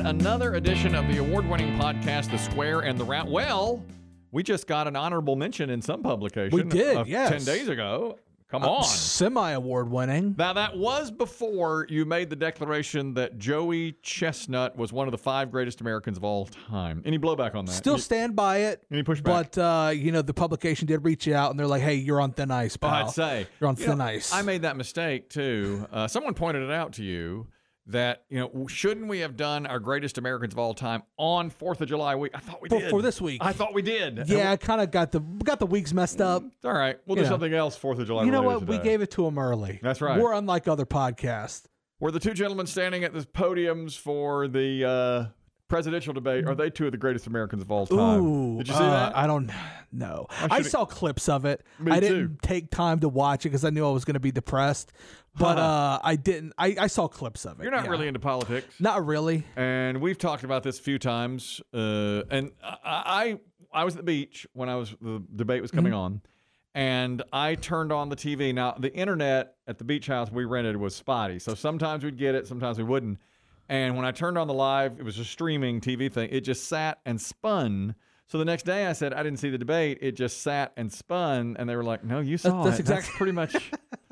another edition of the award-winning podcast, The Square and the Round. Well, we just got an honorable mention in some publication. We did, yes. 10 days ago. Come on. Semi-award winning. Now, that was before you made the declaration that Joey Chestnut was one of the 5 greatest Americans of all time. Any blowback on that? Still stand by it. Any pushback? But, the publication did reach out, and they're like, hey, you're on thin ice, pal. I'd say. You're on thin ice. I made that mistake, too. Someone pointed it out to you that, shouldn't we have done our greatest Americans of all time on 4th of July week? I thought we did. For this week. I thought we did. Yeah, I kind of got the weeks messed up. All right. We'll do something else 4th of July You know what? today. We gave it to them early. That's right. We're unlike other podcasts. Were the 2 gentlemen standing at the podiums for the presidential debate, are they 2 of the greatest Americans of all time? Ooh, did you see that? I don't know. I saw clips of it. I didn't take time to watch it because I knew I was going to be depressed. But I didn't. I saw clips of it. You're not really into politics. Not really. And we've talked about this a few times. And I was at the beach when the debate was coming on. And I turned on the TV. Now, the internet at the beach house we rented was spotty. So sometimes we'd get it, sometimes we wouldn't. And when I turned on the live, it was a streaming TV thing. It just sat and spun. So the next day I said, I didn't see the debate. It just sat and spun. And they were like, no, you saw that's it. Exactly. That's pretty much.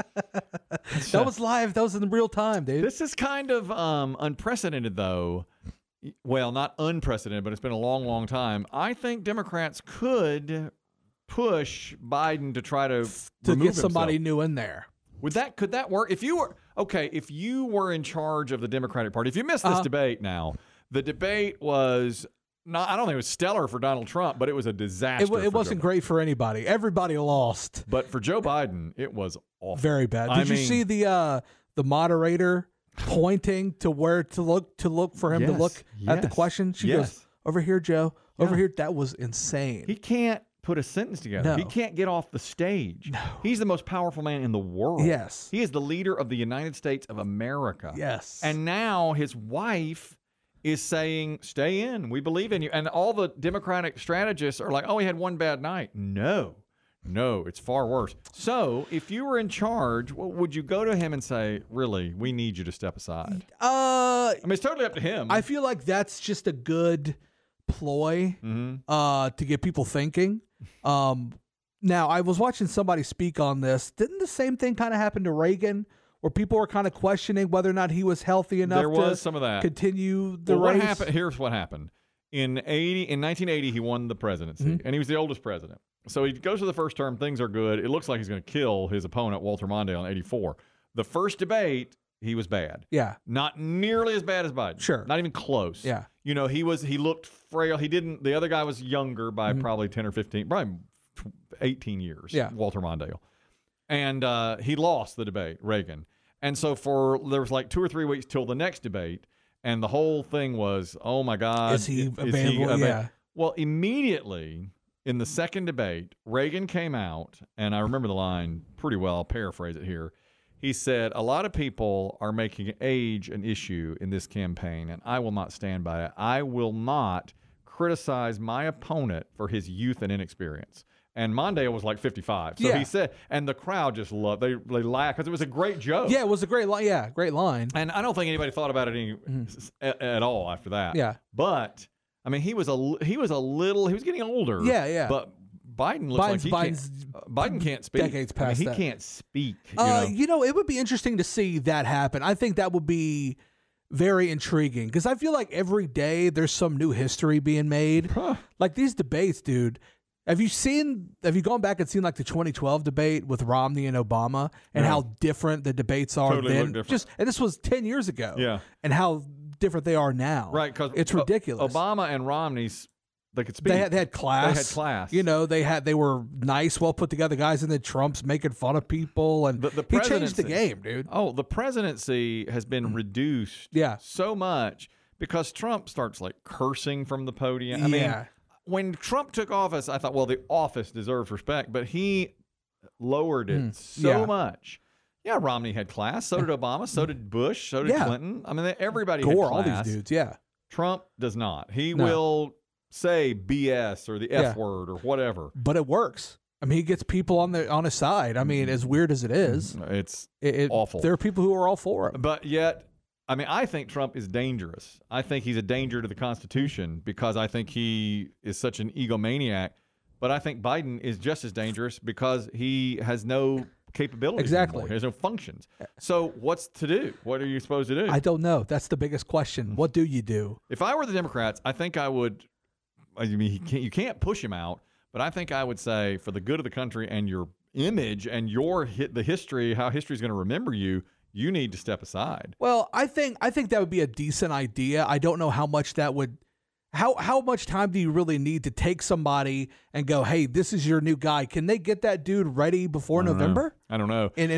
That was live. That was in real time, dude. This is kind of unprecedented, though. Well, not unprecedented, but it's been a long, long time. I think Democrats could push Biden to try to get somebody himself. new in there. Could that work? If you were in charge of the Democratic Party, if you missed this debate now, the debate was not, I don't think it was stellar for Donald Trump, but it was a disaster. It wasn't great for anybody. Everybody lost. But for Joe Biden, it was awful. Very bad. Did you see the moderator pointing to where to look for him to look at the question? She goes, over here, Joe. Over here. That was insane. He can't put a sentence together. No. He can't get off the stage. No. He's the most powerful man in the world. Yes. He is the leader of the United States of America. Yes. And now his wife is saying, stay in. We believe in you. And all the Democratic strategists are like, oh, he had one bad night. No, it's far worse. So if you were in charge, would you go to him and say, really, we need you to step aside? I mean, it's totally up to him. I feel like that's just a good ploy to get people thinking. Now, I was watching somebody speak on this. Didn't the same thing kind of happen to Reagan, where people were kind of questioning whether or not he was healthy enough to some of that. continue the race? race? What happened? Here's what happened. In 1980, he won the presidency, and he was the oldest president. So he goes to the first term. Things are good. It looks like he's going to kill his opponent, Walter Mondale, in 84. The first debate, he was bad. Yeah. Not nearly as bad as Biden. Sure. Not even close. Yeah. He looked frail. The other guy was younger by probably 10 or 15, probably 18 years. Yeah. Walter Mondale. And he lost the debate, Reagan. And so there was like 2 or 3 weeks till the next debate. And the whole thing was, oh my God. Is he available? Yeah. Well, immediately in the second debate, Reagan came out, and I remember the line pretty well. I'll paraphrase it here. He said, a lot of people are making age an issue in this campaign, and I will not stand by it. I will not criticize my opponent for his youth and inexperience. And Mondale was like 55. So he said, and the crowd just loved, they laughed because it was a great joke. Yeah, it was a great line. Yeah, great line. And I don't think anybody thought about it at all after that. Yeah. But, I mean, he was getting older. Yeah, yeah. But Biden looks Biden can't speak. Decades past he that. can't speak. It would be interesting to see that happen. I think that would be very intriguing because I feel like every day there's some new history being made. Like these debates, dude. Have you gone back and seen like the 2012 debate with Romney and Obama and how different the debates are totally then? Look different. And this was 10 years ago. Yeah. And how different they are now. Right, because it's ridiculous. Obama and Romney's, they could speak. They had class. They had class. They were nice, well put together guys, and then Trump's making fun of people, and he changed the game, dude. Oh, the presidency has been reduced so much because Trump starts like cursing from the podium. I mean, when Trump took office, I thought, well, the office deserves respect, but he lowered it so much. Yeah, Romney had class. So did Obama. So did Bush. So did Clinton. I mean, everybody had class. All these dudes, Trump does not. He will say BS or the F word or whatever. But it works. I mean, he gets people on his side. I mean, as weird as it is, it's awful. There are people who are all for it. But yet, I mean, I think Trump is dangerous. I think he's a danger to the Constitution because I think he is such an egomaniac. But I think Biden is just as dangerous because he has no capabilities Exactly. anymore. He has no functions. So what's to do? What are you supposed to do? I don't know. That's the biggest question. What do you do? If I were the Democrats, I think I would. I mean, you can't push him out, but I think I would say, for the good of the country and your image and the history, how history is going to remember you, you need to step aside. Well, I think that would be a decent idea. I don't know how much that would. How much time do you really need to take somebody and go, hey, this is your new guy? Can they get that dude ready before November? I don't know. In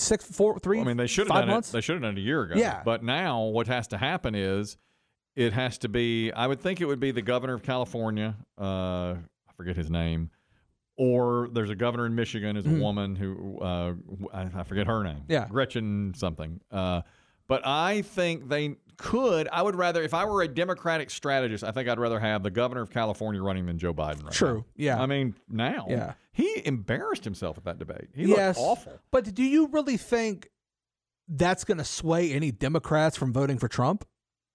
3 I mean, they should have done months? it. They should have done it a year ago. Yeah. But now what has to happen is it has to be. I would think it would be the governor of California. I forget his name. Or there's a governor in Michigan who's a woman who I forget her name. Yeah. Gretchen something. But I think they could. I would rather, if I were a Democratic strategist, I think I'd rather have the governor of California running than Joe Biden right True. now. Yeah. I mean, now. Yeah. He embarrassed himself at that debate. He looked awful. But do you really think that's going to sway any Democrats from voting for Trump?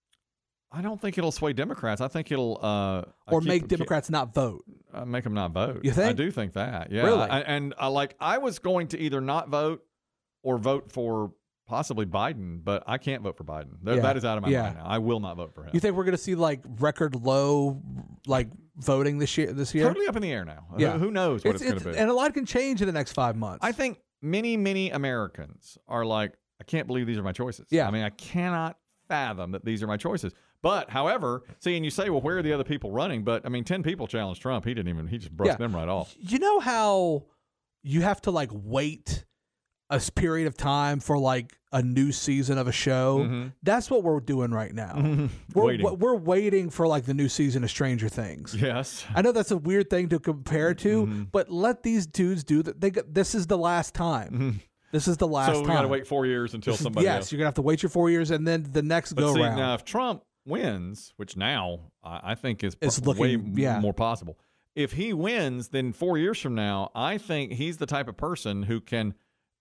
I don't think it'll sway Democrats. I think it'll or make Democrats not vote. Make them not vote. You think? I do think that. Yeah. Really? I was going to either not vote or vote for possibly Biden, but I can't vote for Biden. That is out of my mind now. I will not vote for him. You think we're going to see like record low like voting this year? Totally up in the air now. Yeah. Who knows what it's going to be? And a lot can change in the next 5 months. I think many Americans are like, I can't believe these are my choices. Yeah. I mean, I cannot fathom that these are my choices. But, however, and you say, well, where are the other people running? But, I mean, 10 people challenged Trump. He just brushed them right off. You know how you have to like wait a period of time for like a new season of a show? Mm-hmm. That's what we're doing right now. Mm-hmm. We're waiting for like the new season of Stranger Things. Yes. I know that's a weird thing to compare to, but let these dudes do that. This is the last time. Mm-hmm. This is the last time. So we got to wait 4 years until somebody else. Yes, you're going to have to wait your 4 years and then the next go round. Now, if Trump wins, which now I think is looking, way more possible. If he wins, then 4 years from now, I think he's the type of person who can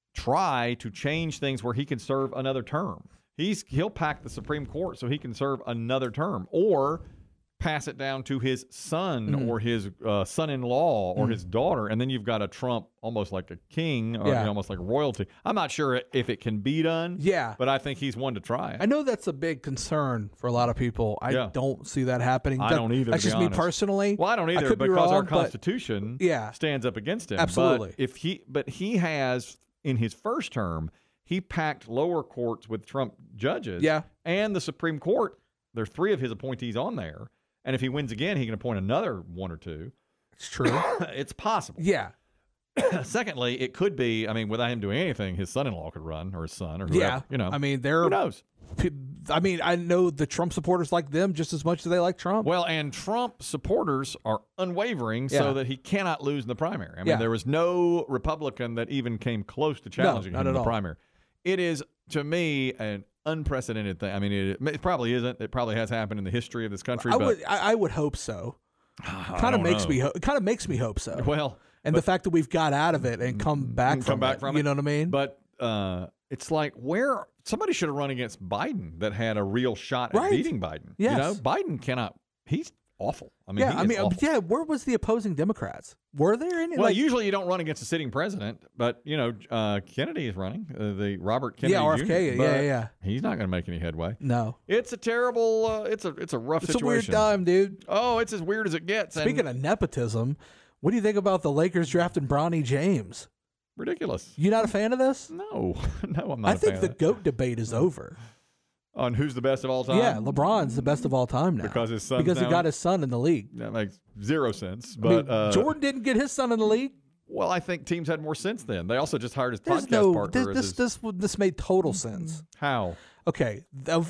try to change things where he can serve another term. He'll pack the Supreme Court so he can serve another term, or pass it down to his son or his son-in-law or his daughter, and then you've got a Trump almost like a king or almost like royalty. I'm not sure if it can be done, but I think he's one to try it. I know that's a big concern for a lot of people. I don't see that happening. I don't either. That's just me personally. Well, I don't either because our Constitution stands up against him. Absolutely. But he has, in his first term, he packed lower courts with Trump judges. Yeah. And the Supreme Court, there are 3 of his appointees on there. And if he wins again, he can appoint another 1 or 2. It's true. It's possible. Yeah. Secondly, it could be, I mean, without him doing anything, his son-in-law could run, or his son, or whoever. Yeah. You know. I mean, who knows? I mean, I know the Trump supporters like them just as much as they like Trump. Well, and Trump supporters are unwavering so that he cannot lose in the primary. I mean, there was no Republican that even came close to challenging him in the primary. It is, to me, an unprecedented thing. I mean, it probably isn't. It probably has happened in the history of this country. I would hope so. Kind of makes me hope so. Well, and the fact that we've got out of it and come back from it. You know what I mean? But it's like somebody should have run against Biden that had a real shot at beating Biden. Yes. You know, Biden cannot. He's awful. I mean, awful. Where was the opposing Democrats? Were there any? Well, usually you don't run against a sitting president, but Kennedy is running, the Robert Kennedy RFK, Jr. Yeah. He's not going to make any headway. No, it's a terrible. It's a rough situation. It's a weird time, dude. Oh, it's as weird as it gets. Speaking of nepotism, what do you think about the Lakers drafting Bronny James? Ridiculous. You not a fan of this? No, I'm not. I think the GOAT debate is over. On who's the best of all time? Yeah, LeBron's the best of all time now. Because his son. Because he got his son in the league. That makes zero sense. But Jordan didn't get his son in the league. Well, I think teams had more sense then. They also just hired his podcast partner. This made total sense. How? Okay,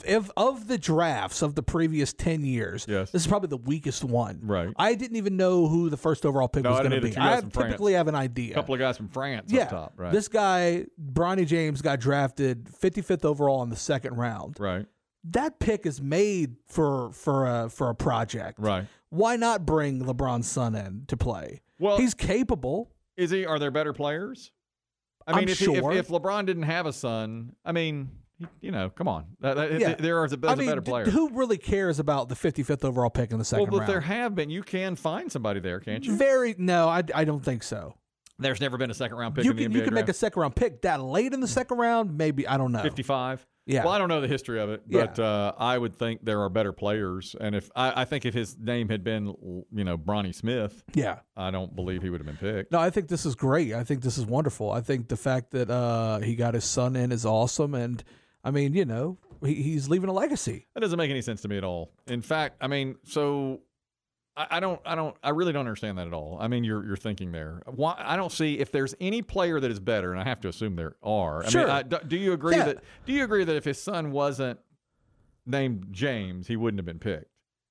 of the drafts of the previous 10 years, this is probably the weakest one. Right. I didn't even know who the first overall pick was going to be. I typically have an idea. A couple of guys from France up top. Right. This guy, Bronny James, got drafted 55th overall in the second round. Right. That pick is made for a project. Right. Why not bring LeBron's son in to play? Well, he's capable. Is he? Are there better players? I mean, if sure. if LeBron didn't have a son, I mean, Come on. Yeah. There's a better player. Who really cares about the 55th overall pick in the second Well, but round? there have been. You can find somebody there, can't you? No, I don't think so. There's never been a second-round pick You in the can NBA you can make a draft. second round pick that late in the second round, maybe. I don't know. 55. Yeah. Well, I don't know the history of it, but I would think there are better players. And I think if his name had been, Bronny Smith, Yeah. I don't believe he would have been picked. No, I think this is great. I think this is wonderful. I think the fact that he got his son in is awesome, and I mean, he's leaving a legacy. That doesn't make any sense to me at all. In fact, I mean, so I really don't understand that at all. I mean, you're thinking there. Why, I don't see if there's any player that is better, and I have to assume there are. Sure. I mean, do you agree Yeah. Do you agree that if his son wasn't named James, he wouldn't have been picked?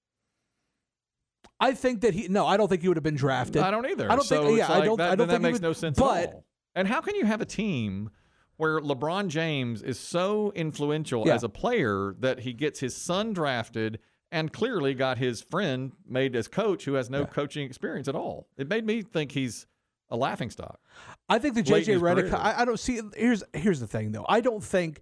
I think that I don't think he would have been drafted. I don't either. I don't so think. it's Yeah, like I don't. That, I don't then think that he makes would, no sense but, at all. And how can you have a team where LeBron James is so influential as a player that he gets his son drafted and clearly got his friend made as coach who has no coaching experience at all? It made me think he's a laughingstock. I think that late in JJ his Redick. career. I don't see. Here's the thing, though. I don't think,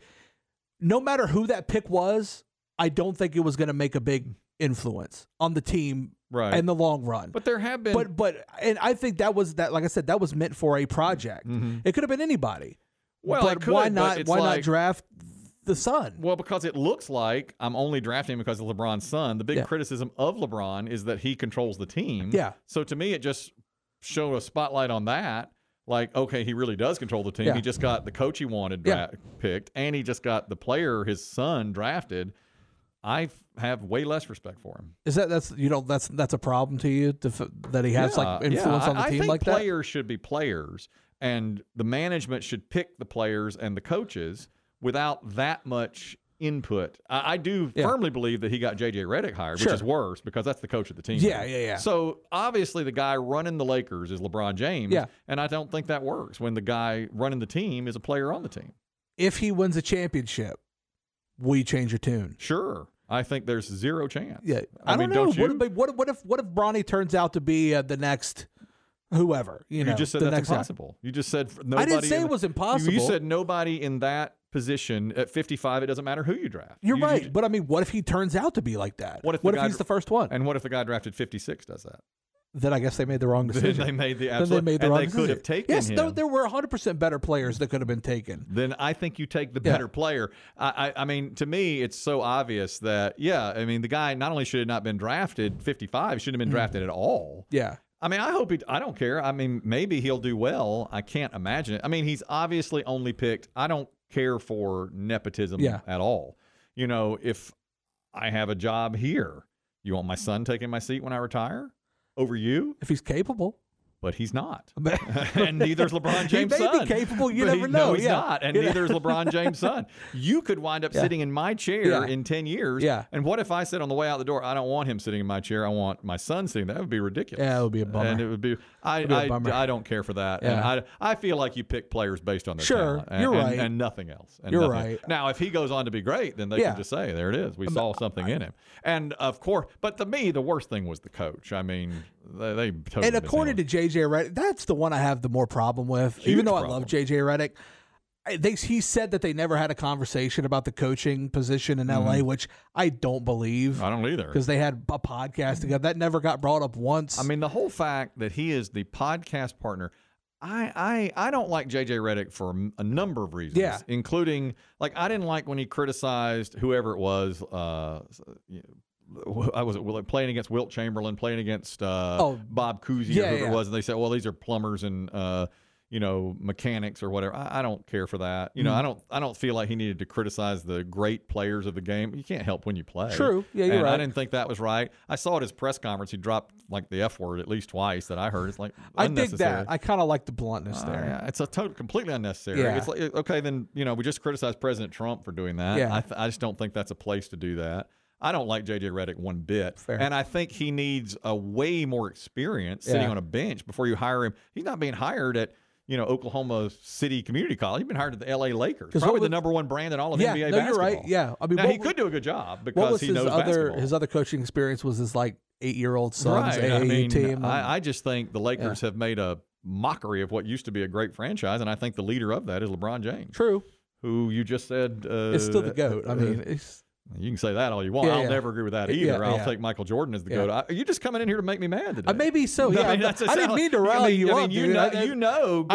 no matter who that pick was, I don't think it was going to make a big influence on the team Right. in the long run. But there have been. But and I think that was that. Like I said, that was meant for a project. It could have been anybody. Well, but it could, why but not? it's Why not like- draft the son? Well, because it looks like I'm only drafting because of LeBron's son. The big criticism of LeBron is that he controls the team. Yeah. So to me, it just showed a spotlight on that. Like, okay, he really does control the team. Yeah. He just got the coach he wanted picked, and he just got the player, his son, drafted. I have way less respect for him. Is that's a problem to you that he has like influence on the I team think like that? players should be players, and the management should pick the players and the coaches without that much input. I do firmly believe that he got J.J. Redick hired, Sure. which is worse because that's the coach of the team. Yeah. So obviously the guy running the Lakers is LeBron James, Yeah. and I don't think that works when the guy running the team is a player on the team. If he wins a championship, we change your tune. Sure. I think there's zero chance. Yeah, I don't mean, know. don't you? What if Bronny turns out to be the next whoever? You just said the that's next guy. impossible. You just said nobody. I didn't say it was impossible. You said nobody in that position at 55. It doesn't matter who you draft. You're You- right, you- but I mean, what if he turns out to be like that? What if what the if guy he's the first one? And what if the guy drafted 56 does that? Then I guess they made the wrong decision. They made the Then absolute. they made the and wrong they decision. could have taken yes, him. no, there were 100% better players that could have been taken. Then I think you take the better player. I mean, to me, it's so obvious that, I mean, the guy not only should have not been drafted 55, shouldn't have been drafted at all. Yeah. I mean, I don't care. I mean, maybe he'll do well. I can't imagine it. I mean, he's obviously only picked. I don't care for nepotism at all. If I have a job here, you want my son taking my seat when I retire over you? If he's capable. But he's not. And neither's LeBron James' He may son. be capable. You But never know. No, he's not. And neither is LeBron James' son. You could wind up sitting in my chair in 10 years. Yeah. And what if I said on the way out the door, I don't want him sitting in my chair. I want my son sitting there. That would be ridiculous. Yeah, it would be a bummer. And it would be, I don't care for that. Yeah. And I feel like you pick players based on their Sure, talent. you're right. And nothing else. And You're nothing. right. Now, if he goes on to be great, then they can just say, there it is. We saw something in him. And of course, but to me, the worst thing was the coach. I mean, they totally. And according to JJ Redick, that's the one I have the more problem with. Huge Even though problem. I love JJ Redick, he said that they never had a conversation about the coaching position in LA, which I don't believe. I don't either. Because they had a podcast together. That never got brought up once. I mean, the whole fact that he is the podcast partner, I don't like J.J. Redick for a number of reasons, including, like, I didn't like when he criticized whoever it was. I was playing against Wilt Chamberlain, playing against Bob Cousy or whoever it was, and they said, well, these are plumbers and mechanics or whatever. I don't care for that. I don't feel like he needed to criticize the great players of the game. You can't help when you play. True. Yeah, you're and right. I didn't think that was right. I saw at his press conference he dropped like the F word at least twice that I heard. It's like I dig unnecessary. that. I kind of like the bluntness there. Yeah, it's completely unnecessary. Yeah. It's like, okay, then we just criticized President Trump for doing that. Yeah. I just don't think that's a place to do that. I don't like J.J. Redick one bit. Fair. And I think he needs a way more experience sitting on a bench before you hire him. He's not being hired at Oklahoma City Community College. He's been hired at the L.A. Lakers, probably the number one brand in all of NBA basketball. You're right. Yeah, I mean, now, he could do a good job because he knows basketball. His other coaching experience was his 8-year-old son's right. AAU team. I just think the Lakers have made a mockery of what used to be a great franchise, and I think the leader of that is LeBron James. True. who you just said It's still the GOAT. I mean, you can say that all you want. Yeah, I'll yeah. never agree with that either. Yeah, I'll yeah. take Michael Jordan as the Yeah. GOAT. Are you just coming in here to make me mad today? maybe so. Yeah, I mean, I didn't mean to rally you up, you dude. know, you know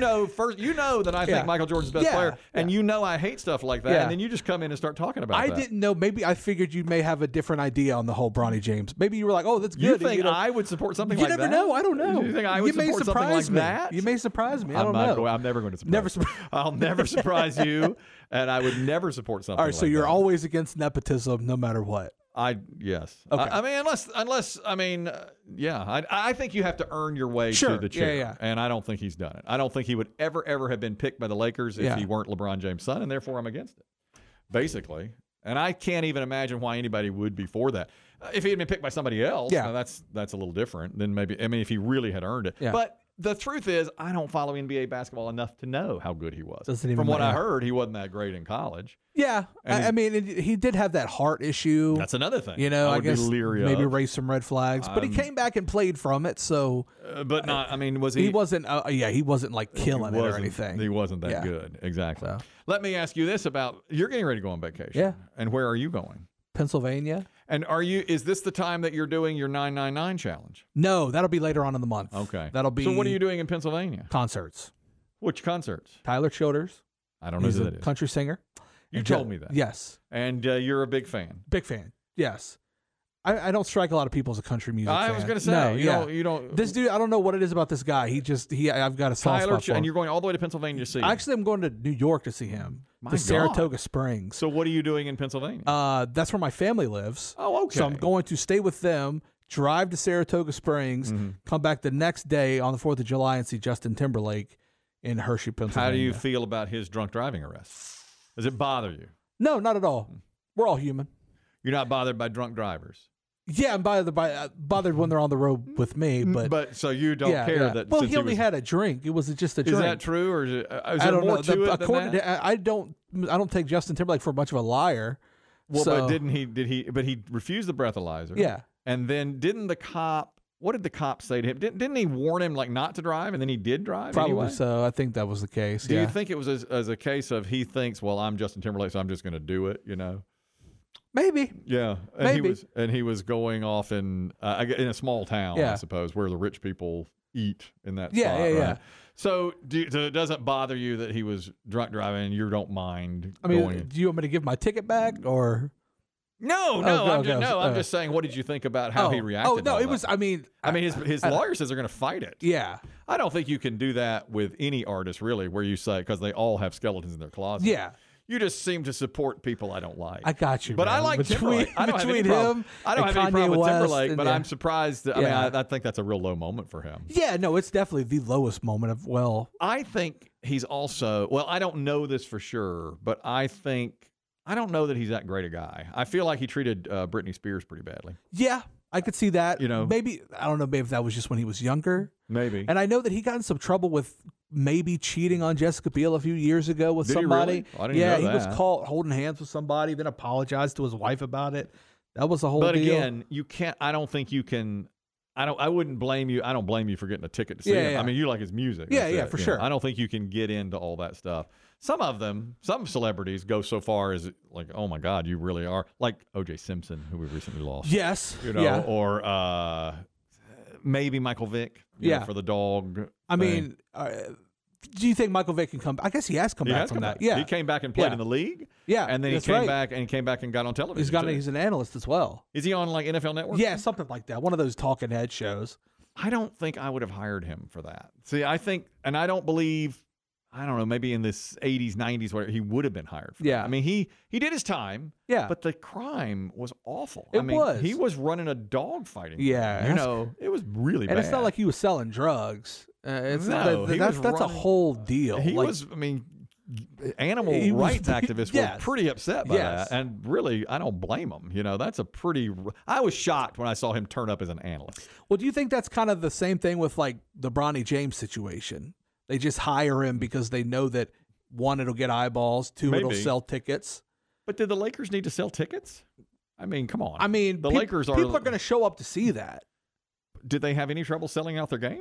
that I think Yeah. Michael Jordan's the best Yeah, player, and you know I hate stuff like that, Yeah. and then you just come in and start talking about I that. didn't know. Maybe I figured you may have a different idea on the whole Bronny James. Maybe you were like, "Oh, that's You good." think know, I would support something you like never that? know. I don't know. You think I would you may support something like surprise me. that? You may surprise me. I don't know. I'm never going to surprise Never you. surprise- I'll never surprise you, and I would never support something All right, so like you're that. always against nepotism, no matter what. Yes. Okay. I mean, unless I mean, yeah. I think you have to earn your way Sure. to the chair, Yeah. and I don't think he's done it. I don't think he would ever have been picked by the Lakers if Yeah. he weren't LeBron James' son, and therefore I'm against it, basically. And I can't even imagine why anybody would be for that. If he had been picked by somebody else, Yeah. now that's a little different. Then maybe, I mean, if he really had earned it. Yeah. But the truth is, I don't follow NBA basketball enough to know how good he was. Doesn't even From what I matter. heard, he wasn't that great in college. Yeah, And I mean, he did have that heart issue. That's another thing. You know, I would be guess leery maybe of. raise some red flags, but he came back and played from it, so But not. I mean, was he wasn't. He wasn't like killing it or wasn't- anything. He wasn't that Yeah. good. Exactly. So. Let me ask you this about you're getting ready to go on vacation. Yeah. And where are you going? Pennsylvania? And is this the time that you're doing your 999 challenge? No, that'll be later on in the month. Okay. That'll be. So what are you doing in Pennsylvania? Concerts. Which concerts? Tyler Childers. I don't know He's who a that is. country singer. You And told me that. Yes. And you're a big fan. Big fan. Yes. I don't strike a lot of people as a country music fan. I was going to say, no, you don't. This dude, I don't know what it is about this guy. I've got a soft Tyler, spot for him. and you're going all the way to Pennsylvania to see him. Actually, I'm going to New York to see him. My to God. Saratoga Springs. So what are you doing in Pennsylvania? That's where my family lives. Oh, okay. So I'm going to stay with them, drive to Saratoga Springs, Mm-hmm. come back the next day on the 4th of July and see Justin Timberlake in Hershey, Pennsylvania. How do you feel about his drunk driving arrest? Does it bother you? No, not at all. We're all human. You're not bothered by drunk drivers? Yeah, I'm bothered when they're on the road with me, but so you don't yeah, care yeah. that. Well, since he only was, had a drink. It was just a drink. Is that true, or is I there don't more know. to it than According that? to, I don't take Justin Timberlake for much of a liar. Well, so, but didn't he? But he refused the breathalyzer. Yeah. And then didn't the cop? What did the cop say to him? Didn't he warn him like not to drive, and then he did drive? Probably anyway? so. I think that was the case. Do yeah. you think it was as a case of he thinks, well, I'm Justin Timberlake, so I'm just going to do it? You know? Maybe. Yeah, and Maybe. he was going off in a small town, Yeah. I suppose, where the rich people eat in that Yeah, spot. yeah, right? yeah. So, so it doesn't bother you that he was drunk driving, and you don't mind I mean, going. do you want me to give my ticket back or? No, okay, I'm just saying. What did you think about how he reacted? Oh to no, all it that? was. I mean, his lawyer says they're going to fight it. yeah, I don't think you can do that with any artist, really, where you say because they all have skeletons in their closet. yeah. You just seem to support people I don't like. I got you. But man. I like between, Timberlake. I don't have any between problem. him. I don't and have any problem Kanye with West Timberlake, and but yeah. I'm surprised. I Yeah. mean, I think that's a real low moment for him. Yeah, no, it's definitely the lowest moment of I think he's also I don't know this for sure, but I don't know that he's that great a guy. I feel like he treated Britney Spears pretty badly. Yeah, I could see that. You know? Maybe I don't know. Maybe if that was just when he was younger. Maybe. And I know that he got in some trouble with maybe cheating on Jessica Biel a few years ago with Did he somebody. really? I didn't yeah, know he was that. caught holding hands with somebody, then apologized to his wife about it. That was the whole But deal. again, you can't. I don't think you can. I wouldn't blame you. I don't blame you for getting a ticket to see Yeah, him. yeah. I mean, you like his music. Yeah, That's yeah, it, for you sure. know. I don't think you can get into all that stuff. Some celebrities go so far as like, oh my God, you really are like O.J. Simpson, who we recently lost. Yes. You know, yeah. or maybe Michael Vick. you know, Yeah. for the dog. I thing. mean, do you think Michael Vick can come? I guess he has come He back has from come that. back. Yeah. He came back and played Yeah. in the league. Yeah. And then he that's came right. back and got on television. too. He's an analyst as well. Is he on like NFL Network? Yeah, something like that. One of those talking head shows. I don't think I would have hired him for that. See, I think, and I don't believe, I don't know, maybe in this 80s, 90s, where he would have been hired for Yeah. that. I mean, he did his time, Yeah. but the crime was awful. It I mean, was. he was running a dog fighting. Yeah, You that's- know, it was really And bad. it's not like he was selling drugs. It's No, he that's was a running- whole deal. He Like, was, I mean, animal He was- rights activists yes. were pretty upset by Yes. that. And really, I don't blame them. You know, that's a pretty, I was shocked when I saw him turn up as an analyst. Well, do you think that's kind of the same thing with like the Bronny James situation? They just hire him because they know that one, it'll get eyeballs, two, it'll Maybe. sell tickets. But did the Lakers need to sell tickets? I mean, come on. I mean, the Lakers are. people are going to show up to see that. Did they have any trouble selling out their games?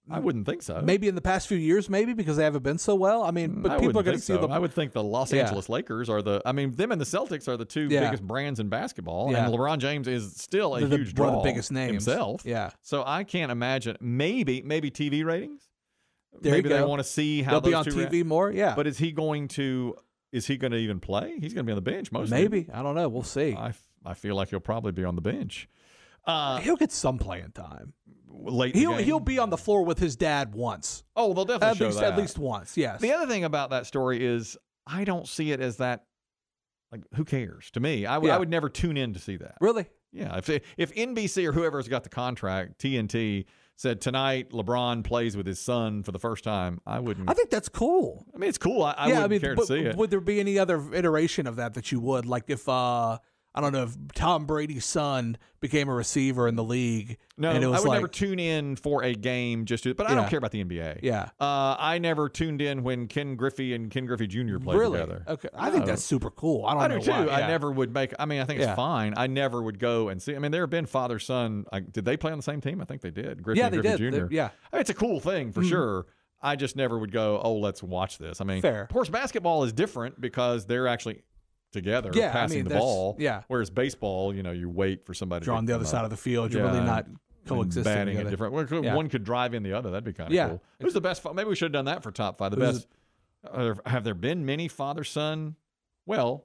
I wouldn't think so. Maybe in the past few years, maybe because they haven't been so well. I mean, but I people are wouldn't going to think see so. them. I would think the Los Angeles Lakers are them and the Celtics are the two biggest brands in basketball. Yeah. And LeBron James is still a They're huge one draw of the biggest names himself. Yeah. So I can't imagine. Maybe TV ratings. There Maybe you go. they want to see how They'll be those on two TV more. Yeah. But is he going to even play? He's going to be on the bench most. Maybe. I don't know. We'll see. I feel like he'll probably be on the bench. He'll get some playing time. Late in the game. He'll be on the floor with his dad once. Oh, they'll definitely show that. At least once, yes. The other thing about that story is I don't see it as that. Like, who cares? To me, I would never tune in to see that. Really? Yeah. If NBC or whoever's got the contract, TNT, said tonight LeBron plays with his son for the first time, I wouldn't. I think that's cool. I mean, it's cool. I wouldn't care to see it. Would there be any other iteration of that you would? Like if, I don't know, if Tom Brady's son became a receiver in the league. No, and it was I would never tune in for a game but I don't care about the NBA. Yeah. I never tuned in when Ken Griffey and Ken Griffey Jr. played together. Okay. I think that's super cool. I do too. Why. Yeah. I never would I think it's fine. I never would go and see. I mean, there have been father-son. Did they play on the same team? I think they did. Griffey and Griffey Jr. Yeah. I mean, it's a cool thing for sure. I just never would go, oh, let's watch this. I mean, fair. Of course, basketball is different because they're actually together passing the ball. Yeah. Whereas baseball, you wait for somebody on the other side of the field. You're really not coexisting batting together. at different. One could drive in the other. That'd be kind of cool. Who's the best? Maybe we should have done that for top 5. The best. Have there been many father-son? Well,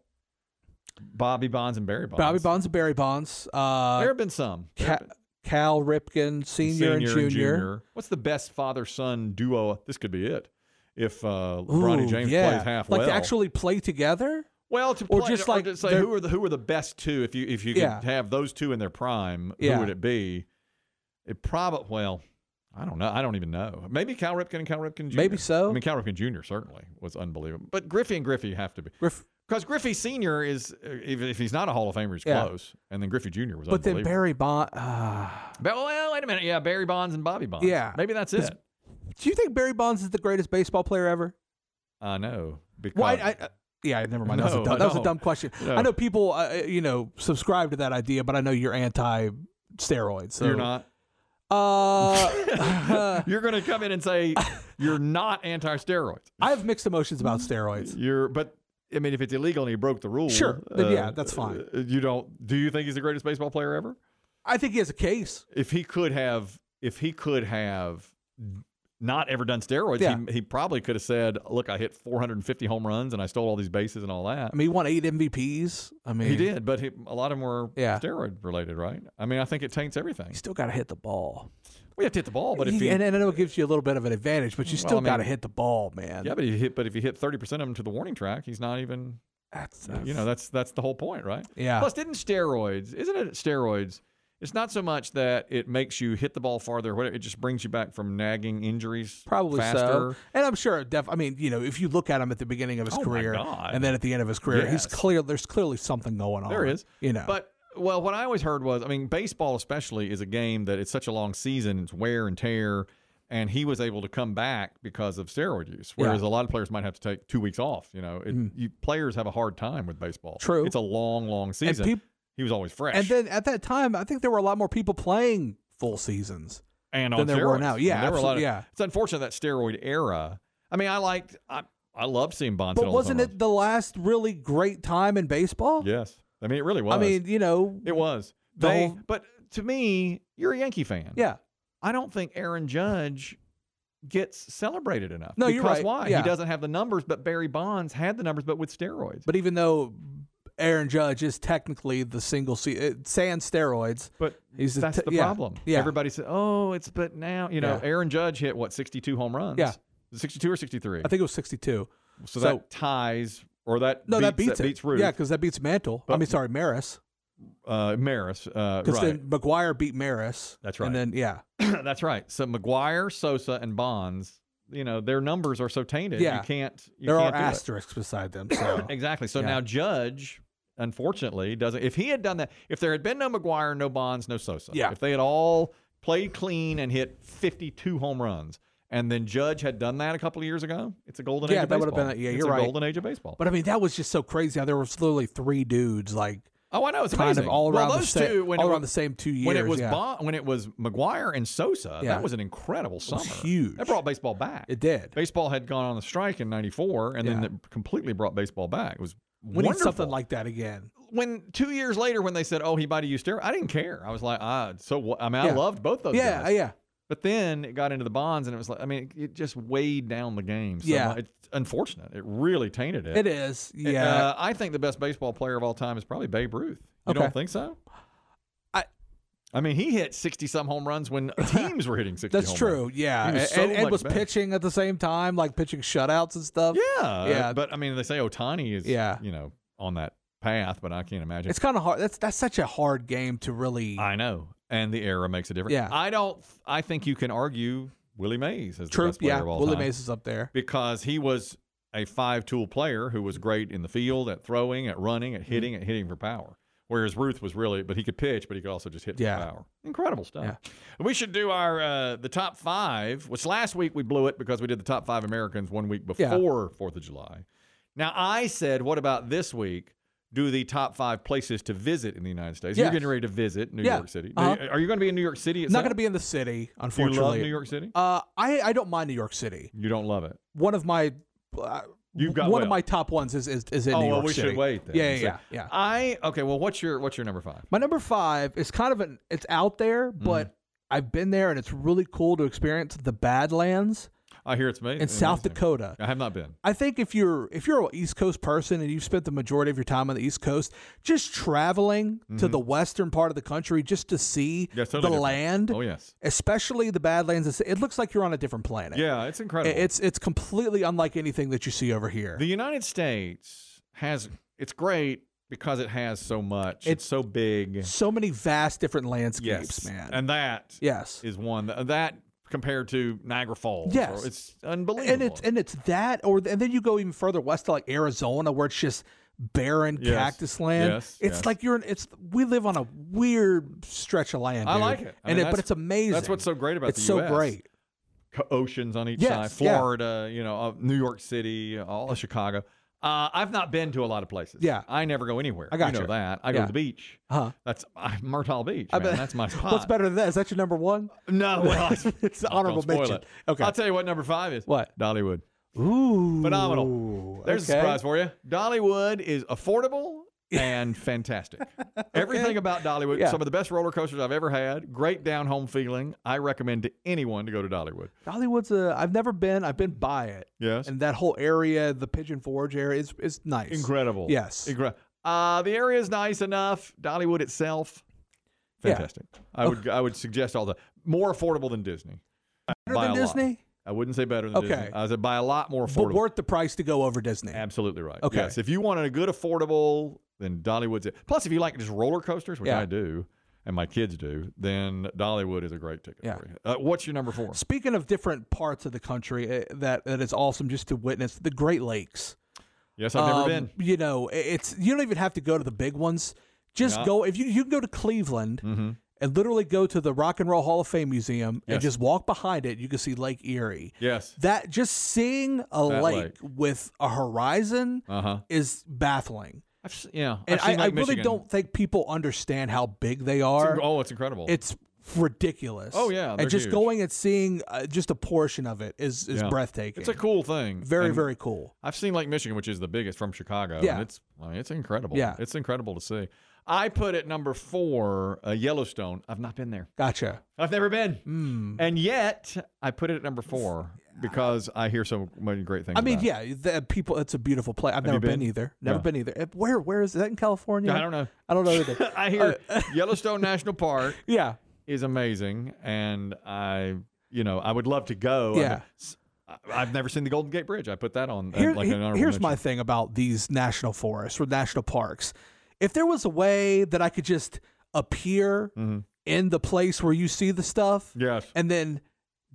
Bobby Bonds and Barry Bonds. Bobby Bonds and Barry Bonds. There have been some. Cal Ripken, Senior and Junior. What's the best father-son duo? This could be it. If Bronny James plays half like to actually play together. Well, to say who are the best two? If you could have those two in their prime, who would it be? It probably I don't know. I don't even know. Maybe Cal Ripken and Cal Ripken Jr. Maybe so. I mean, Cal Ripken Jr. certainly was unbelievable, but Griffey and Griffey have to be. Because Griffey Sr. is, if he's not a Hall of Famer, he's close. And then Griffey Jr. was unbelievable. But then Barry Bonds. Well, wait a minute. Yeah, Barry Bonds and Bobby Bonds. Yeah. Maybe that's it. Do you think Barry Bonds is the greatest baseball player ever? No. Because never mind. That was a dumb question. No. I know people, subscribe to that idea, but I know you're anti-steroids. So. You're not? You're going to come in and say you're not anti-steroids. I have mixed emotions about steroids. But I mean, if it's illegal and he broke the rules, sure, then that's fine. Do you think he's the greatest baseball player ever? I think he has a case. If he could have not ever done steroids, he probably could have said, "Look, I hit 450 home runs and I stole all these bases and all that." I mean, he won 8 MVPs. I mean, he did, but a lot of them were steroid related, right? I mean, I think it taints everything. You still got to hit the ball. We have to hit the ball, but and I know it gives you a little bit of an advantage, but you still got to hit the ball, man. Yeah, but if you hit 30% of them to the warning track, he's not even. That's the whole point, right? Yeah. Plus, isn't it steroids? It's not so much that it makes you hit the ball farther. It just brings you back from nagging injuries probably faster. So. And I'm sure, if you look at him at the beginning of his career and then at the end of his career, there's clearly something going on. There is. But, what I always heard was, baseball especially is a game that it's such a long season. It's wear and tear. And he was able to come back because of steroid use, whereas a lot of players might have to take 2 weeks off. Players have a hard time with baseball. True. It's a long, long season. He was always fresh. And then at that time, I think there were a lot more people playing full seasons than there were now. Yeah, absolutely. It's unfortunate that steroid era. I loved seeing Bonds. But wasn't it the last really great time in baseball? Yes. It really was. It was. But to me, you're a Yankee fan. Yeah. I don't think Aaron Judge gets celebrated enough. No, you're right. Why? Yeah. He doesn't have the numbers, but Barry Bonds had the numbers, but with steroids. But even though Aaron Judge is technically the single sans steroids, but that's the problem. Yeah. Everybody said, but now Aaron Judge hit 62 home runs. Yeah, 62 or 63. I think it was 62. So that ties that beats Ruth. Yeah, because that beats Mantle. Maris. Maris, because then McGuire beat Maris. That's right. And then that's right. So McGuire, Sosa, and Bonds. Their numbers are so tainted. Yeah. You can't. There are asterisks beside them. So. Exactly. So now Judge, unfortunately, doesn't. If he had done that, if there had been no McGuire, no Bonds, no Sosa, if they had all played clean and hit 52 home runs, and then Judge had done that a couple of years ago, it's a golden age of baseball. That would have been. Yeah, you're right. Golden age of baseball. But that was just so crazy how there was literally 3 dudes like. Oh, I know, it's kind amazing. of all around those the same, two, when all it around was, the same 2 years. when it was yeah. when it was McGuire and Sosa, Yeah. that was an incredible summer. huge. That brought baseball back. It did. Baseball had gone on the strike in '94, and then Yeah. it completely brought baseball back. It was We need wonderful. something like that again. When 2 years later, when they said, "Oh, he might have used steroids," I didn't care. I was like, I Yeah. loved both those Yeah, guys. yeah. But then it got into the bonds, and it was like, I mean, it just weighed down the game. So Yeah. it's unfortunate. It really tainted it. It is. Yeah. I think the best baseball player of all time is probably Babe Ruth. You Okay. don't think so? I mean, he hit 60-some home runs when teams were hitting 60 That's home true. runs. Yeah. He was so and much was better. pitching at the same time, like pitching shutouts and stuff. Yeah. Yeah. But, I mean, they say Ohtani is, Yeah. on that path, but I can't imagine. It's kind of hard. That's such a hard game to really. I know. And the era makes a difference. Yeah. I think you can argue Willie Mays as the True. best player Yeah. of all Willie time. Mays is up there. Because he was a five-tool player who was great in the field, at throwing, at running, at hitting for power. Whereas Ruth was really, but he could pitch, but he could also just hit for Yeah. power. Incredible stuff. Yeah. We should do our the top five, which last week we blew it because we did the top 5 Americans 1 week before 4th of July. Now I said, what about this week? Do the top 5 places to visit in the United States. Yes. You're getting ready to visit New Yeah. York City. Uh-huh. Are you going to be in New York City Not itself? going to be in the city, Do you unfortunately. love New York City? I don't mind New York City. You don't love it. One of my You've got one of well. my top ones is in Oh, New well, York we City. should wait then. Yeah. Okay. Well, what's your number 5? My number 5 is kind of it's out there, but I've been there and it's really cool to experience the Badlands I hear it's amazing. in South Dakota. I have not been. I think if you're an East Coast person and you've spent the majority of your time on the East Coast, just traveling to the western part of the country just to see Yeah, it's totally the different. land, Oh yes. especially the Badlands, it looks like you're on a different planet. Yeah, it's incredible. It's completely unlike anything that you see over here. The United States it's great because it has so much. It's so big. So many vast different Yes, landscapes, man. and that Yes. is one that compared to Niagara Falls. Yes. It's unbelievable. And it's that, and then you go even further west to like Arizona, where it's just barren Yes. cactus land. Yes, It's yes. like we live on a weird stretch of land. I dude. like it. I mean, but it's amazing. That's what's so great about it's the so U.S. great. Oceans on each Yes, side. yeah. Florida, New York City, all of Chicago. I've not been to a lot of places. Yeah. I never go anywhere. I got you know you. that. I go Yeah. to the beach. Huh? That's Myrtle Beach. I Man. bet- That's my spot. What's better than that? Is that your number 1? No, well, It's an honorable don't spoil mention. it. Okay. I'll tell you what number 5 is. What? Dollywood. Ooh, Phenomenal. There's a okay. surprise for you. Dollywood is affordable and fantastic. Everything about Dollywood, Yeah. some of the best roller coasters I've ever had. Great down home feeling. I recommend to anyone to go to Dollywood. Dollywood's I've never been. I've been by it. Yes. And that whole area, the Pigeon Forge area, is nice. Incredible. Yes. The area is nice enough. Dollywood itself, Yeah. fantastic. I would suggest all the more affordable than Disney. Better By than a lot. Disney? I wouldn't say better than Okay. Disney. I said by a lot more But affordable. worth the price to go over Disney. Absolutely right. Okay. Yes. If you wanted a good affordable, then Dollywood's it. Plus, if you like just roller coasters, which Yeah. I do, and my kids do, then Dollywood is a great ticket Yeah. for you. What's your number 4? Speaking of different parts of the country that is awesome just to witness, the Great Lakes. Yes, I've never been. You know, you don't even have to go to the big ones. Just Yeah. go if you can go to Cleveland and literally go to the Rock and Roll Hall of Fame Museum and Yes. just walk behind it. You can see Lake Erie. Yes. That just seeing a That lake lake. with a horizon Uh-huh. is baffling. Yeah. And I've seen I Lake really Michigan. don't think people understand how big they are. It's incredible. It's ridiculous. Oh, yeah, they're and just huge. going and seeing just a portion of it is Yeah. breathtaking. It's a cool thing. very And very cool. I've seen Lake Michigan, which is the biggest from Chicago. Yeah. And it's incredible. Yeah. It's incredible to see. I put at number 4 Yellowstone. I've not been there. Gotcha. I've never been. And yet I put it at number 4 because I hear so many great things. I mean, about it. yeah, people. It's a beautiful place. I've never you been been? either. Never Yeah. been either. Where is that in California? I don't know. I don't know either. I hear Yellowstone National Park Yeah. is amazing, and I would love to go. Yeah. I've never seen the Golden Gate Bridge. I put that on Here's like an honorable my mention. thing about these national forests or national parks. If there was a way that I could just appear in the place where you see the stuff, Yes. and then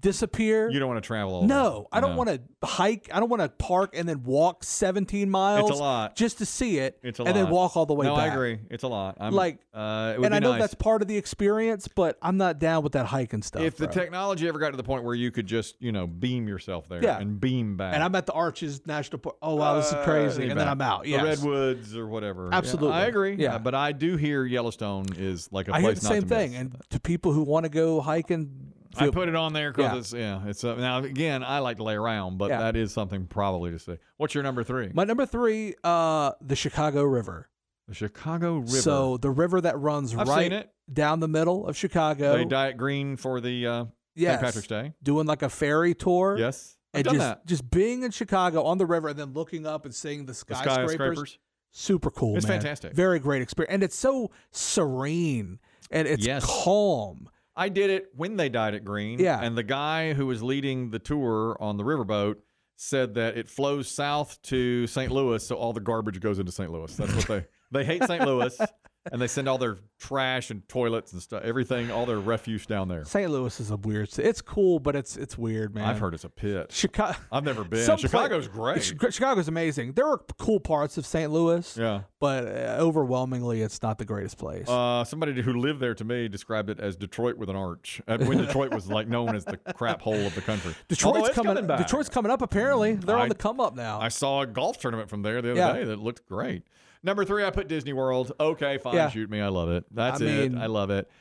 disappear. You don't want to travel all No, day. I don't want to hike. I don't want to park and then walk 17 miles. It's a lot. Just to see it. It's a and then lot. walk all the way No, back. I agree. It's a lot. It would And be I know nice. that's part of the experience, but I'm not down with that hiking stuff. If the bro. technology ever got to the point where you could just, beam yourself there Yeah. and beam back. And I'm at the Arches National Park. Oh, wow, this is crazy. And then I'm out. The Yes. Redwoods or whatever. Absolutely. Yeah, I agree. Yeah. But I do hear Yellowstone is like a I place hear the not same to thing. miss. And to people who want to go hiking, I put it on there Yeah. because it's now again I like to lay around, but Yeah. that is something probably to see. What's your number 3? my number 3, the Chicago River. The Chicago River. So the river that runs I've right seen it. down the middle of Chicago. They dye it green for the Yes. St. Patrick's Day. Doing like a ferry tour. Yes, I've And done just, that. just being in Chicago on the river and then looking up and seeing the The skyscrapers. skyscrapers. Super cool, It's man. fantastic. Very great experience. And it's so serene and it's Yes. calm. I did it when they dyed it green. Yeah. And the guy who was leading the tour on the riverboat said that it flows south to St. Louis, so all the garbage goes into St. Louis. That's what they hate St. Louis, and they send all their trash and toilets and stuff, everything, all their refuse down there. St. Louis is a weird city. It's cool, but it's weird, man. I've heard it's a pit. Chicago. I've never been. Chicago's great. Chicago's amazing. There are cool parts of St. Louis, Yeah. but overwhelmingly, it's not the greatest place. Somebody who lived there to me described it as Detroit with an arch. When Detroit was like known as the crap hole of the country. Although Detroit's it's coming back. Detroit's coming up. Apparently, they're on the come up now. I saw a golf tournament from there the other Yeah. day that looked great. Number 3, I put Disney World. Okay, fine, Yeah. shoot me. I love it. That's I it. mean- I love it.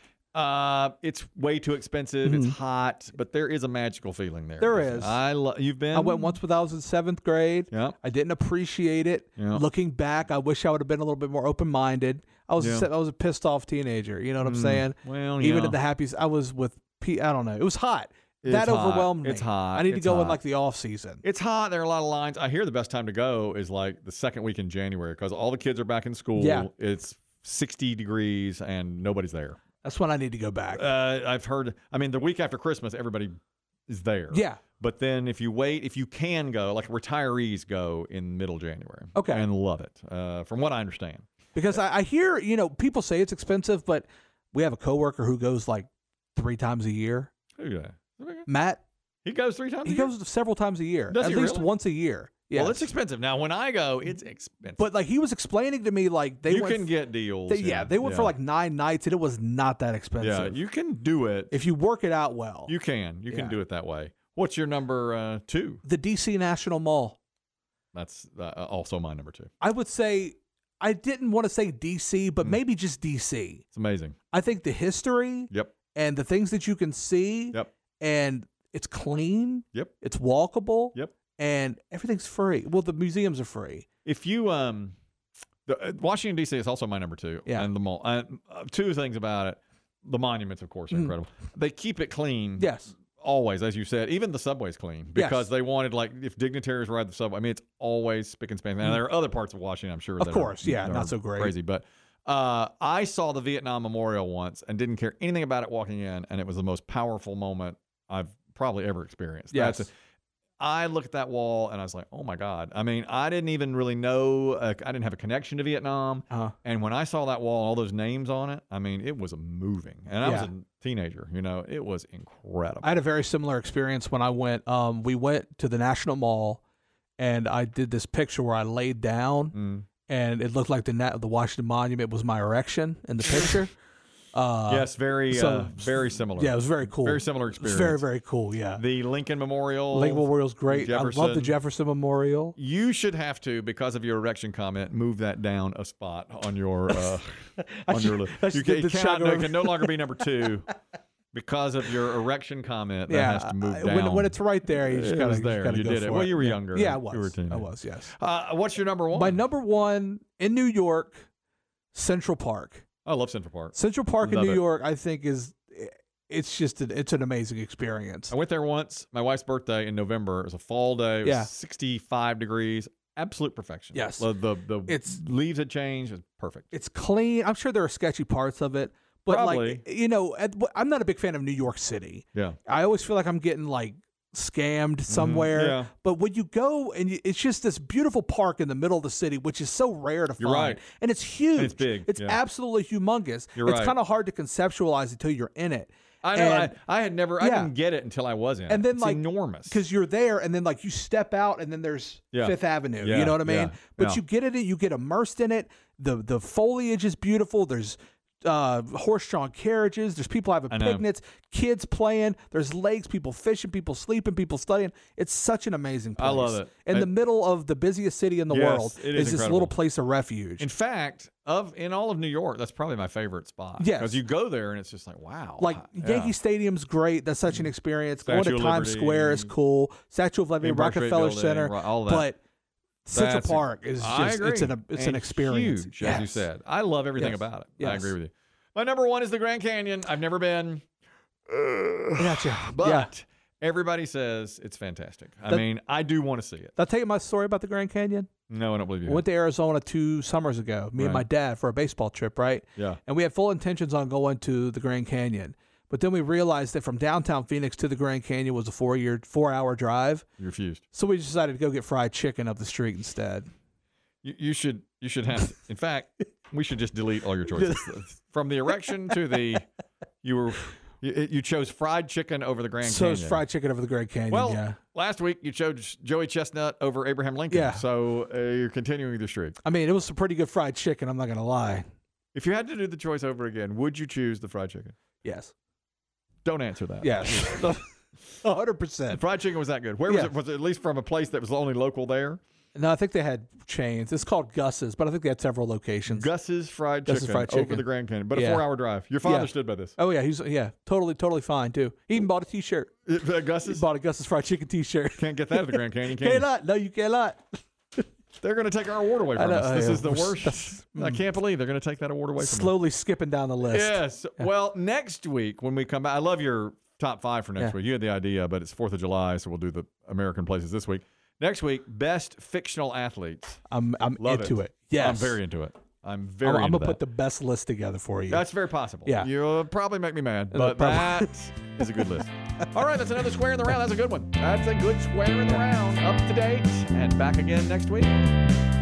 It's way too expensive. It's hot, but there is a magical feeling there. There is. You've been? I went once when I was in 7th grade. Yeah. I didn't appreciate it. Yeah. Looking back, I wish I would have been a little bit more open minded. I was Yeah. I was a pissed off teenager. You know what I'm saying? Well, Even yeah. at the happiest, I was with. I don't know. It was hot. It's that hot. overwhelmed me. It's hot. I need to It's go in hot. like the off season. It's hot. There are a lot of lines. I hear the best time to go is like the second week in January because all the kids are back in school. Yeah. It's 60 degrees and nobody's there. That's when I need to go back. I've heard, the week after Christmas, everybody is there. Yeah. But then if you wait, if you can go, like retirees go in middle January. Okay. And love it, from what I understand. Because I hear, people say it's expensive, but we have a coworker who goes like 3 times a year. Who that? Matt, He goes 3 times he a year? goes several times a year. Does At he least really? once a year. Yeah. Well, it's expensive. Now, when I go, it's expensive. But like he was explaining to me, like they you went can get deals. they went for like 9 nights and it was not that expensive. Yeah, you can do it. If you work it out well. You can Yeah. do it that way. What's your number 2? The DC National Mall. That's also my number 2. I would say I didn't want to say DC, but maybe just DC. It's amazing. I think the history Yep. and the things that you can see Yep. and it's clean, Yep. it's walkable, Yep. and everything's free. Well, the museums are free. If you Washington D.C. is also my number 2. Yeah. And the mall. 2 things about it. The monuments, of course, are incredible. They keep it clean. Yes. Always, as you said. Even the subway's clean because Yes. they wanted, like, if dignitaries ride the subway. I mean, it's always spick and span. Now, there are other parts of Washington, I'm sure. Of that course, are, yeah, that not are so great. crazy, but I saw the Vietnam Memorial once and didn't care anything about it walking in, and it was the most powerful moment I've probably ever experienced. Yes. I looked at that wall and I was like, oh my God. I mean, I didn't even really know, I didn't have a connection to Vietnam. Uh-huh. And when I saw that wall and all those names on it, I mean, it was moving. And I was Yeah. a teenager, it was incredible. I had a very similar experience when I went. We went to the National Mall, and I did this picture where I laid down, and it looked like the Washington Monument was my erection in the picture. Yes, very similar. Yeah, it was very cool. Very similar It was experience. very, very cool. Yeah, The Lincoln Memorial. Lincoln Memorial's great. I love the Jefferson. Jefferson Memorial. You should have to, because of your erection comment, move that down a spot on your on your list. I should You get the Chicago- can no longer be number 2 because of your erection comment. That Yeah, has to move down. when it's right there, you just It gotta, was there. gotta You go did it. for Well, you were Yeah. younger. Yeah, I You were a was. teenager. I was. Yes. What's your number 1? My number 1 in New York, Central Park. I love Central Park. Central Park in Love New it. York, I think it's an amazing experience. I went there once. My wife's birthday in November. It was a fall day. It was Yeah. 65 degrees. Absolute perfection. Yes. The It's- leaves had changed. It's perfect. It's clean. I'm sure there are sketchy parts of it, but Probably. I'm not a big fan of New York City. Yeah. I always feel like I'm getting like scammed somewhere. Yeah. But when you go and it's just this beautiful park in the middle of the city, which is so rare to You're find. right. And it's huge. And it's big, It's yeah. absolutely humongous. You're it's right. kind of hard to conceptualize until you're in it. I know. And- I had never. I Yeah. didn't get it until I was in. And then, it's like, enormous. because you're there, and then like you step out, and then there's Yeah. Fifth Avenue. Yeah, You know what I mean? yeah, But yeah. you get it, you get immersed in it. The foliage is beautiful. There's horse-drawn carriages. There's people having I know. picnics, kids playing. There's lakes, people fishing, people sleeping, people studying. It's such an amazing place. I love it. In the middle of the busiest city in the Yes, world it is this incredible. little place of refuge. In fact, in all of New York, that's probably my favorite spot. Yes. Because you go there and it's just like, wow. Like Yeah. Yankee Stadium's great. That's such an experience. Going Statue to of Times Liberty, Square is cool. Statue of Liberty, Empire State Rockefeller Building, Center, all that. but Central That's Park is I just agree. it's an And experience. huge, as you Yes. said. I love everything Yes. about it. I Yes. agree with you. My number one is the Grand Canyon. I've never been. Gotcha. But Yeah. everybody says it's fantastic. I That- mean, I do want to see it. Did I tell you my story about the Grand Canyon? No, I don't believe you. I went to Arizona 2 summers ago, me and my Right. dad, for a baseball trip, right? Yeah. And we had full intentions on going to the Grand Canyon. But then we realized that from downtown Phoenix to the Grand Canyon was a 4-hour drive. You refused. So we decided to go get fried chicken up the street instead. You should have to, in fact, we should just delete all your choices. From the erection to the you chose fried chicken over the Grand So Canyon. it's fried chicken over the Grand Canyon, Well, yeah. last week you chose Joey Chestnut over Abraham Lincoln. Yeah. So you're continuing the streak. I mean, it was some pretty good fried chicken, I'm not going to lie. If you had to do the choice over again, would you choose the fried chicken? Yes. Don't answer that. Yes. 100%. The fried chicken was that good. Where was Yeah. it? Was it at least from a place that was only local there? No, I think they had chains. It's called Gus's, but I think they had several locations. Gus's fried Gus's chicken fried over chicken. the Grand Canyon, but a Yeah. 4-hour drive. Your father Yeah. stood by this. Oh, yeah. Totally fine, too. He even bought a T-shirt. He Gus's bought a Gus's fried chicken T-shirt. can't get that at the Grand Canyon. Can you? Cannot. No, you cannot. They're going to take our award away I from know, us. This yeah. is the We're- worst. that's- I can't believe they're going to take that award away from us. Slowly skipping down the list. Yes. Well, next week when we come back, I love your top 5 for next Yeah. week. You had the idea, but it's 4th of July, so we'll do the American places this week. Next week, best fictional athletes. I'm Love into it. Yes. I'm very into it. I'm very I'm into going to that. put the best list together for you. That's very possible. Yeah. You'll probably make me mad, but probably. that is a good list. All right, that's another square in the round. That's a good one. That's a good square in the round. Up to date and back again next week.